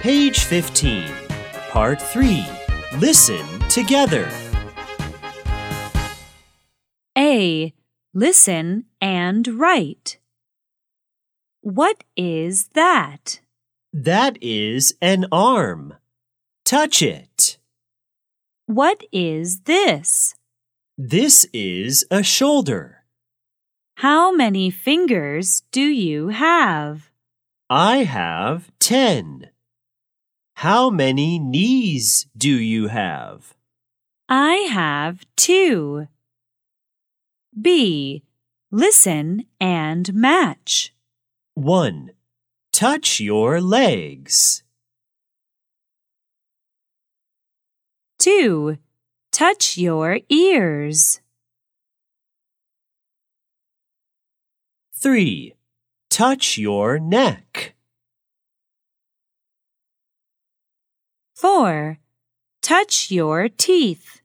Page 15, Part 3. Listen together. A. Listen and write. What is that? That is an arm. Touch it. What is this? This is a shoulder. How many fingers do you have? I have 10. How many knees do you have? I have 2. B. Listen and match. 1. Touch your legs. 2. Touch your ears. 3. Touch your neck. 4. Touch your teeth.